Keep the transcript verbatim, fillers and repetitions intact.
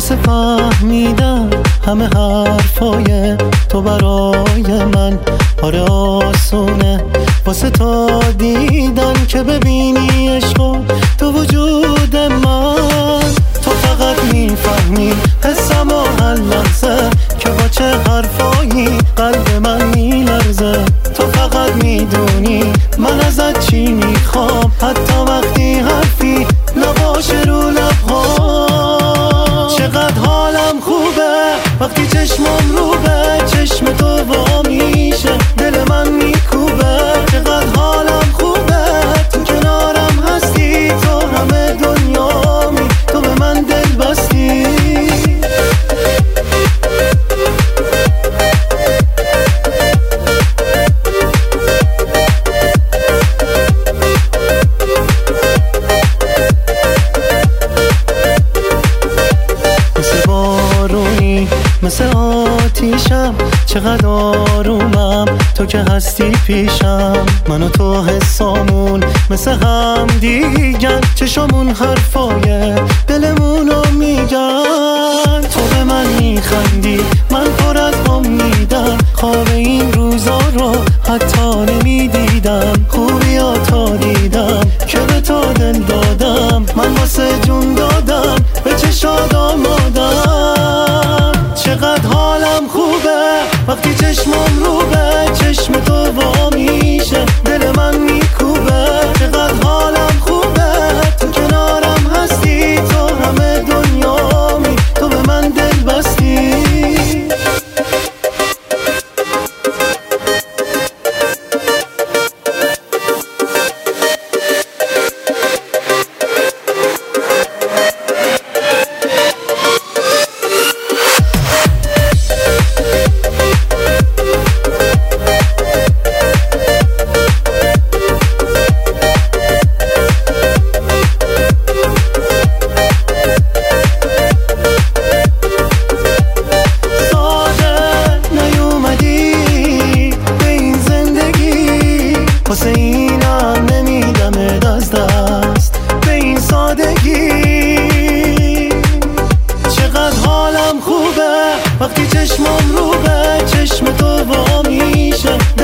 واسه فهمیدم همه حرفای تو برای من آره آسونه، واسه تا دیدن که ببینی عشقو تو وجود من. تو فقط میفهمی حسم و هر لحظه که با چه حرفایی قلب من میلرزه. تو فقط میدونی من ازت چی میخوام، حتی وقتی حرفی نباشه رو لبها. چقدر حالم خوبه وقتی چشمم رو به چشم تو وا میشه، دل من میکوبه. چقدر حالم خوبه تو کنارم هستی، تو همه دنیامی، تو به من دل بستی. مثل آتیشم چقدر آرومم تو که هستی پیشم. من و تو حسامون مثل هم دیگن، چشامون حرفای دلمونو میگن. تو به من میخندی من پر از امیدم، خواب این روزا رو حتی نمیدیدم. خوبیاتا دیدم که به تو دل دادم، من واسه جون دادم به چشات آمادم. چقدر حالم خوبه وقتی چشمم رو به چشم تو وا میشه، دل من میکوبه. چقدر حالم خوبه تو کنارم هستی، تو همه دنیامی، تو به من دل بستی. واسه اینم نمیدمت از دست به این سادگی. چقدر حالم خوبه وقتی چشمم رو به چشم تو وا میشه،